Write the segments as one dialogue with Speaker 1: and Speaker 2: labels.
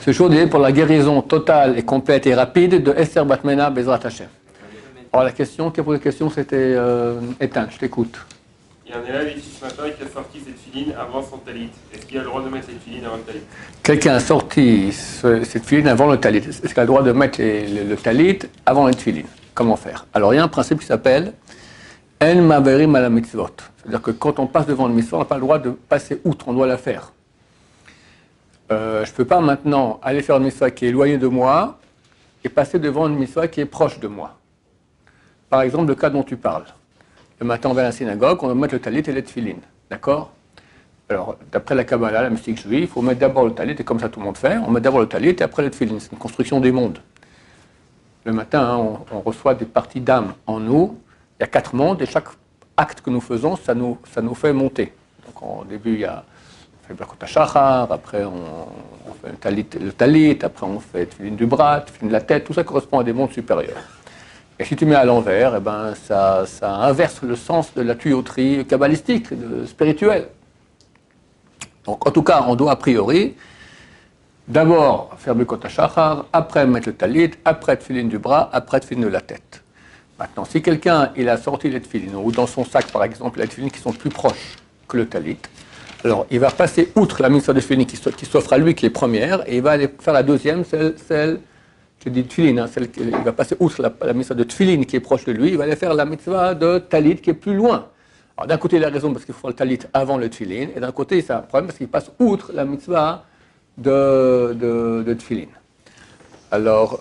Speaker 1: Ce jour est pour la guérison totale et complète et rapide de Esther Batmena Bezrat Hashem. Alors la question, qui a posé la question, c'était Ethan, je t'écoute.
Speaker 2: Il y a un élève ici ce matin qui a sorti cette filine avant son talit. Est-ce qu'il a le droit de mettre cette filine avant le talit?
Speaker 1: Quelqu'un a sorti cette filine avant le talit. Est-ce qu'il a le droit de mettre le talit avant le filine? Comment faire? Alors il y a un principe qui s'appelle En Maverim ala mitzvot. C'est-à-dire que quand on passe devant une mitzvah, on n'a pas le droit de passer outre, on doit la faire. Je ne peux pas maintenant aller faire une mitzvah qui est éloignée de moi et passer devant une mitzvah qui est proche de moi. Par exemple, le cas dont tu parles. Le matin, on va à la synagogue, on va mettre le talit et les tefilines. D'accord? Alors, d'après la Kabbalah, la mystique juive, il faut mettre d'abord le talit, et comme ça tout le monde fait, on met d'abord le talit et après les tefilines. C'est une construction du monde. Le matin, hein, on reçoit des parties d'âme en nous. Il y a 4 mondes et chaque acte que nous faisons, ça nous fait monter. Donc, au début, il y a le Brachot HaShachar, après on fait le talit, après on fait le tefilin du bras, le tefilin de la tête, tout ça correspond à des mondes supérieurs. Et si tu mets à l'envers, eh ben, ça inverse le sens de la tuyauterie kabbalistique, spirituelle. Donc en tout cas, on doit a priori d'abord faire le Brachot HaShachar, après mettre le talit, après le tefilin du bras, après le tefilin de la tête. Maintenant, si quelqu'un il a sorti les tefilin, ou dans son sac par exemple, les tefilin qui sont plus proches que le talit, alors il va passer outre la mitzvah de tefilin qui s'offre à lui, qui est première, et il va aller faire la deuxième, celle je dis tefilin, hein, il va passer outre la mitzvah de tefilin qui est proche de lui, il va aller faire la mitzvah de talit qui est plus loin. Alors d'un côté il a raison parce qu'il faut le talit avant le tefilin, et d'un côté c'est un problème parce qu'il passe outre la mitzvah de tefilin. Alors,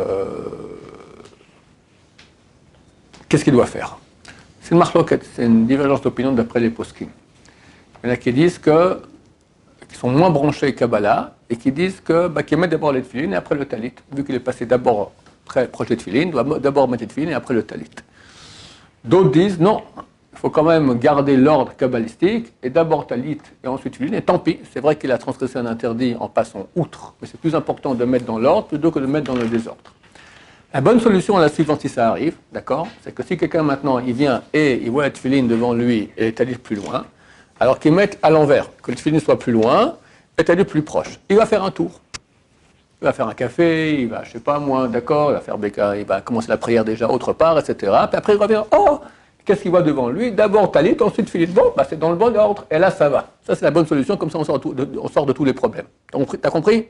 Speaker 1: qu'est-ce qu'il doit faire? C'est une marloquette, c'est une divergence d'opinion d'après les poskim. Il y en a qui disent qui sont moins branchés Kabbalah et qui disent qu'ils mettent d'abord les tefilines et après le talit. Vu qu'il est passé d'abord très proche des tefilines, il doit d'abord mettre les tefilines et après le talit. D'autres disent non, il faut quand même garder l'ordre kabbalistique et d'abord talit et ensuite tefilines. Et tant pis, c'est vrai qu'il a transgressé un interdit en passant outre, mais c'est plus important de mettre dans l'ordre plutôt que de mettre dans le désordre. La bonne solution est la suivante si ça arrive, d'accord? C'est que si quelqu'un maintenant il vient et il voit la tefilin devant lui et les talit plus loin, alors qu'il mette à l'envers, que le tefilin soit plus loin, et le talit plus proche. Il va faire un tour. Il va faire un café, il va, je sais pas moi, d'accord, il va commencer la prière déjà autre part, etc. Puis après il revient, oh, qu'est-ce qu'il voit devant lui? D'abord talit, ensuite tefilin. Bon, c'est dans le bon ordre, et là ça va. Ça c'est la bonne solution, comme ça on sort de tous les problèmes. T'as compris?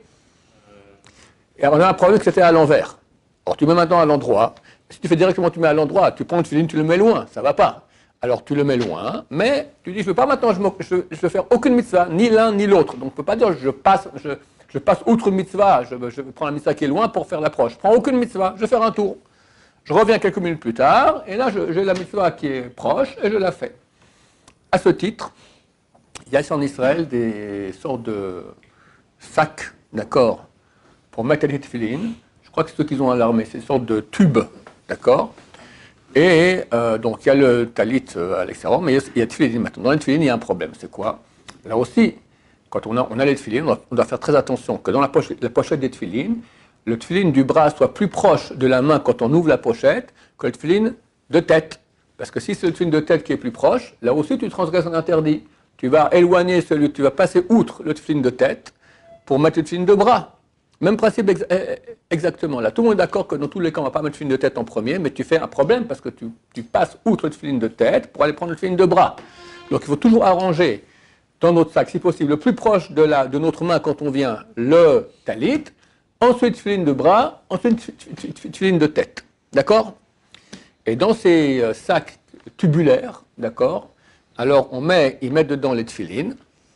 Speaker 1: Et on a un problème que c'était à l'envers. Alors tu mets maintenant à l'endroit. Si tu fais directement, tu mets à l'endroit, tu prends le tefilin, tu le mets loin, ça va pas. Alors tu le mets loin, mais tu dis je ne veux pas maintenant, je veux faire aucune mitzvah, ni l'un ni l'autre. Donc on ne peut pas dire je passe outre une mitzvah, je prends la mitzvah qui est loin pour faire l'approche. Je prends aucune mitzvah, je vais faire un tour. Je reviens quelques minutes plus tard, et là j'ai la mitzvah qui est proche, et je la fais. À ce titre, il y a ici en Israël des sortes de sacs, d'accord, pour mettre les tefilin. Je crois que c'est ceux qu'ils ont à l'armée, c'est une sorte de tube, d'accord. Et donc il y a le talit à l'extérieur, mais il y a le tefilin maintenant. Dans le tefilin, il y a un problème, c'est quoi? Là aussi, quand on a les tefilin, on doit faire très attention que dans la pochette des tefilin, le tefilin du bras soit plus proche de la main quand on ouvre la pochette que le tefilin de tête. Parce que si c'est le tefilin de tête qui est plus proche, là aussi tu transgresses un interdit. Tu vas éloigner tu vas passer outre le tefilin de tête pour mettre le tefilin de bras. Même principe exactement. Là, tout le monde est d'accord que dans tous les cas, on ne va pas mettre le tefilin de tête en premier, mais tu fais un problème parce que tu passes outre le tefilin de tête pour aller prendre le tefilin de bras. Donc il faut toujours arranger dans notre sac, si possible, le plus proche de notre main quand on vient, le talit, ensuite tefilin de bras, ensuite tefilin de tête. D'accord? Et dans ces sacs tubulaires, d'accord, alors ils mettent dedans les tefilin.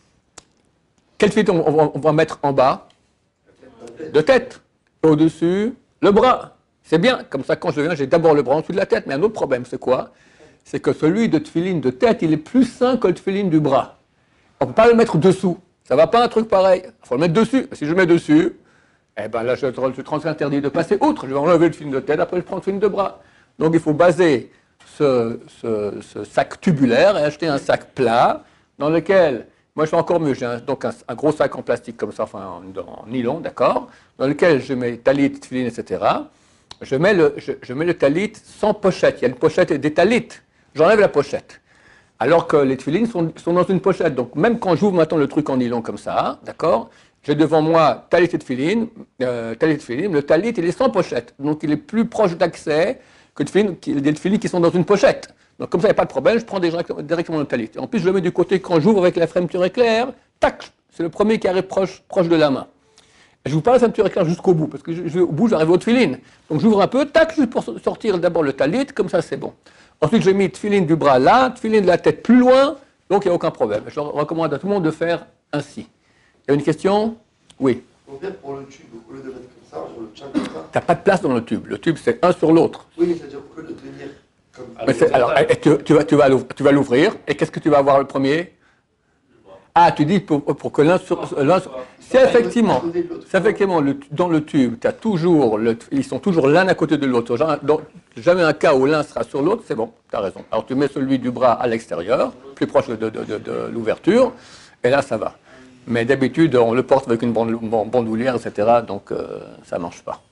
Speaker 1: Quel tefilin on va mettre en bas? De tête, au-dessus, le bras. C'est bien, comme ça quand je viens, j'ai d'abord le bras en dessous de la tête. Mais un autre problème, c'est quoi? C'est que celui de tefilin de tête, il est plus sain que le tefilin du bras. On ne peut pas le mettre dessous. Ça ne va pas un truc pareil. Il faut le mettre dessus. Si je le mets dessus, eh ben là, je suis interdit de passer outre. Je vais enlever le tefilin de tête, après je prends le tefilin de bras. Donc il faut baser ce sac tubulaire et acheter un sac plat dans lequel... Moi, je fais encore mieux. J'ai un gros sac en plastique comme ça, enfin en nylon, d'accord, dans lequel je mets talit, tefilin, etc. Je mets le talit sans pochette. Il y a une pochette et des talit. J'enlève la pochette. Alors que les tefilin sont dans une pochette. Donc, même quand j'ouvre maintenant le truc en nylon comme ça, d'accord, j'ai devant moi talit et tefilin, le talit il est sans pochette, donc il est plus proche d'accès que des tefilin qui sont dans une pochette. Donc comme ça, il n'y a pas de problème, je prends directement le talit. En plus, je le mets du côté quand j'ouvre avec la fermeture éclair, tac, c'est le premier qui arrive proche de la main. Je vous parle de la fermeture éclair jusqu'au bout, parce que au bout, j'arrive au tefilin. Donc j'ouvre un peu, tac, juste pour sortir d'abord le talit, comme ça c'est bon. Ensuite, j'ai mis tefilin du bras là, tefilin de la tête plus loin, donc il n'y a aucun problème. Je recommande à tout le monde de faire ainsi. Il y a une question? Oui.
Speaker 3: On vient pour le tube, au lieu de mettre comme ça, on le tient comme ça.
Speaker 1: Tu n'as pas de place dans le tube. Le tube, c'est un sur l'autre.
Speaker 3: Oui, mais c'est-à-dire au lieu de tenir comme
Speaker 1: Alors, tu vas l'ouvrir, et qu'est-ce que tu vas avoir le premier? Ah, tu dis pour que l'un sur... C'est effectivement, dans le tube, ils sont toujours l'un à côté de l'autre. Jamais un cas où l'un sera sur l'autre, c'est bon, tu as raison. Alors tu mets celui du bras à l'extérieur, plus proche de l'ouverture, et là ça va. Mais d'habitude, on le porte avec une bandoulière, etc., donc ça ne marche pas.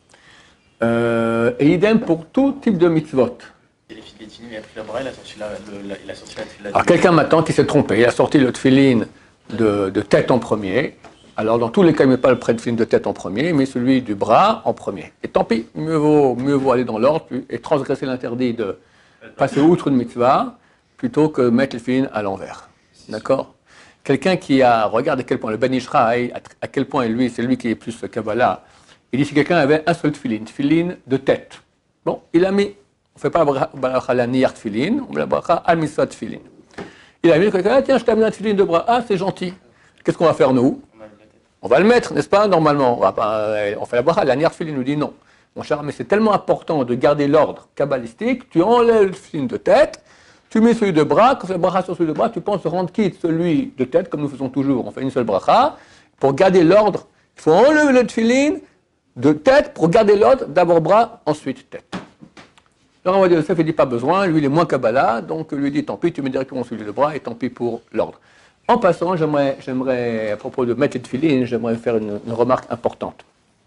Speaker 1: Et idem pour tout type de mitzvot.
Speaker 4: Il a pris le bras, il a sorti la tefila.
Speaker 1: Alors quelqu'un maintenant qui s'est trompé, il a sorti le tefilin de tête en premier. Alors dans tous les cas, il ne met pas le tefilin de tête en premier, il met celui du bras en premier. Et tant pis, mieux vaut aller dans l'ordre et transgresser l'interdit de passer outre une mitzvah plutôt que mettre le tefilin à l'envers. D'accord? Quelqu'un qui regarde à quel point le Ben Ishraï, à quel point lui, c'est lui qui est plus Kabbalah, il dit si quelqu'un avait un seul tefilin de tête. Bon, il a mis, on ne fait pas la bracha la niyar tefilin, on met la bracha al misvat tefilin. Il a mis quelqu'un, tiens, je t'ai amené un tefilin de bras, ah, c'est gentil. Qu'est-ce qu'on va faire nous? On va le mettre, n'est-ce pas, normalement. On fait la bracha, la niyar tefilin nous dit non. Mon cher, mais c'est tellement important de garder l'ordre kabbalistique, tu enlèves le tefilin de tête, tu mets celui de bras, quand c'est la bracha sur celui de bras, tu penses rendre quitte celui de tête, comme nous faisons toujours, on fait une seule bracha. Pour garder l'ordre, il faut enlever le tefilin de tête pour garder l'ordre, d'abord bras, ensuite tête. Alors on va dire, Yosef, il dit pas besoin, lui il est moins Kabbalah, donc lui dit tant pis, tu mets directement celui de bras et tant pis pour l'ordre. En passant, j'aimerais, à propos de mettre les tefilin, j'aimerais faire une remarque importante.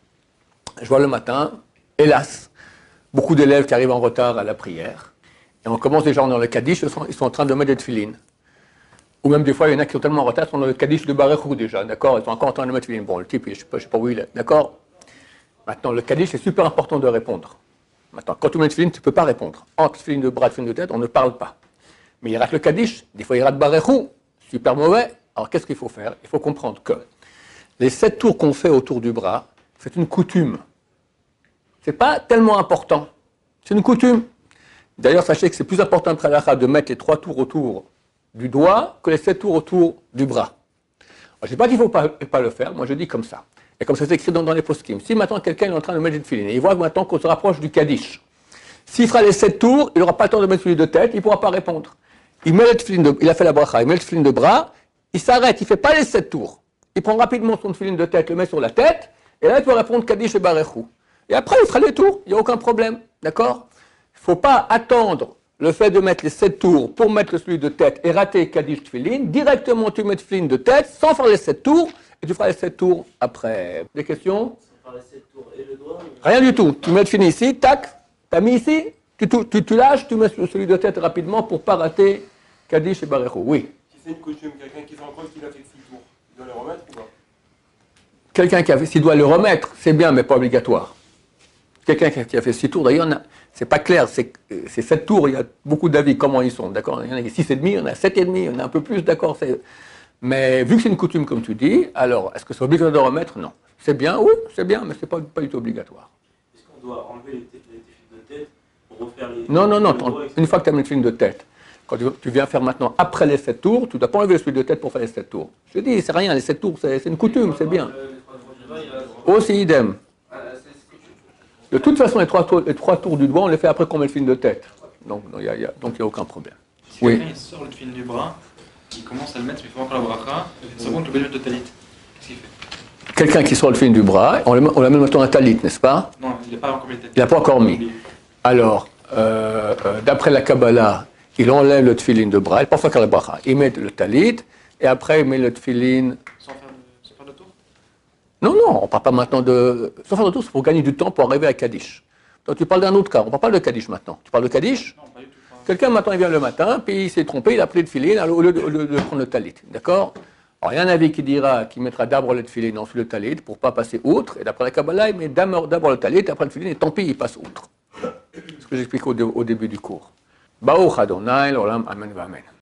Speaker 1: Je vois le matin, hélas, beaucoup d'élèves qui arrivent en retard à la prière, et on commence déjà dans le Kaddish, ils sont en train de mettre des tefilin. Ou même des fois, il y en a qui sont tellement en retard, ils sont dans le Kaddish de Barechou déjà, d'accord? Ils sont encore en train de mettre tefilin. Bon, le type, je sais pas où il est, d'accord? Maintenant, le Kaddish, c'est super important de répondre. Maintenant, quand tu mets le tefilin, tu ne peux pas répondre. Entre tefilin de bras et tefilin de tête, on ne parle pas. Mais il rate le Kaddish, des fois il rate Barechou, super mauvais. Alors qu'est-ce qu'il faut faire? Il faut comprendre que les 7 tours qu'on fait autour du bras, c'est une coutume. Ce n'est pas tellement important. C'est une coutume. D'ailleurs, sachez que c'est plus important après la de mettre les 3 tours autour du doigt que les 7 tours autour du bras. Alors, je ne dis pas qu'il ne faut pas le faire, moi je dis comme ça. Et comme ça c'est écrit dans les poskim. Si maintenant quelqu'un est en train de mettre le tefilin, et il voit maintenant qu'on se rapproche du Kaddish, s'il fera les 7 tours, il n'aura pas le temps de mettre celui de tête, il ne pourra pas répondre. Il met le tefilin il a fait la bracha, il met le tefilin de bras, il s'arrête, il ne fait pas les 7 tours. Il prend rapidement son tefilin de tête, le met sur la tête, et là il peut répondre Kaddish et Barechou. Et après il fera les tours, il n'y a aucun problème. D'accord? Il ne faut pas attendre le fait de mettre les 7 tours pour mettre celui de tête et rater Kaddish tefilin. Directement tu mets le tefilin de tête sans faire les 7 tours, et tu feras les 7 tours après. Des questions?
Speaker 4: Sans faire les 7 tours et le doigt?
Speaker 1: Rien du tout. Tu mets le tefilin ici, tac, tu as mis ici, tu lâches, tu mets celui de tête rapidement pour ne pas rater Kaddish et Barechou. Oui.
Speaker 2: Si c'est une coutume, quelqu'un qui se rend compte qu'il a fait 6 tours, il doit les remettre ou pas?
Speaker 1: Quelqu'un s'il doit le remettre, c'est bien, mais pas obligatoire. Quelqu'un qui a fait 6 tours, d'ailleurs, c'est pas clair, c'est 7 tours, il y a beaucoup d'avis, comment ils sont, d'accord? Il y en a 6,5, il y en a 7,5, il y en a un peu plus, d'accord? Mais vu que c'est une coutume, comme tu dis, alors, est-ce que c'est obligatoire de remettre? Non. C'est bien, oui, c'est bien, mais c'est pas du tout obligatoire.
Speaker 4: Est-ce qu'on doit enlever les tefilins de tête pour refaire les...
Speaker 1: Non, une fois que tu as mis le tefilin de tête, quand tu viens faire maintenant, après les 7 tours, tu ne dois pas enlever le tefilin de tête pour faire les 7 tours. Je dis, c'est rien, les 7 tours, c'est une coutume, c'est bien. Aussi idem. De toute façon, les 3 tours du doigt, on les fait après qu'on met le tefilin de tête. Donc, il n'y a aucun problème.
Speaker 5: Si quelqu'un il sort le tefilin du bras, il commence à le mettre, mais il faut encore la bracha, il se rend compte le bénéfice de talit. Qu'est-ce qu'il fait?
Speaker 1: Quelqu'un qui sort le tefilin du bras, on la met maintenant un talit, n'est-ce pas?
Speaker 5: Non, il n'a pas encore mis le talit.
Speaker 1: Il n'a pas encore mis. Alors, d'après la Kabbalah, il enlève le tefilin de bras, il pense faire la bracha. Il met le talit, et après il met le tefilin...
Speaker 5: Sans faire de tour?
Speaker 1: Non, on ne parle pas maintenant de... Sans faire de tour, c'est pour gagner du temps pour arriver à Kaddish. Donc tu parles d'un autre cas, on ne parle pas de Kaddish maintenant. Tu parles de Kaddish?
Speaker 5: Non, pas du tout.
Speaker 1: Quelqu'un maintenant il vient le matin, puis il s'est trompé, il a pris le tefilin au lieu de prendre le talit. D'accord? Alors il y a un avis qui dira qu'il mettra d'abord le tefillin, ensuite le talit, pour ne pas passer outre, et d'après la Kabbalah, il met d'abord le talit, après le tefillin, et tant pis, il passe outre. C'est ce que j'explique au début du cours. Baruch Adonai, l'olam, amen, amen.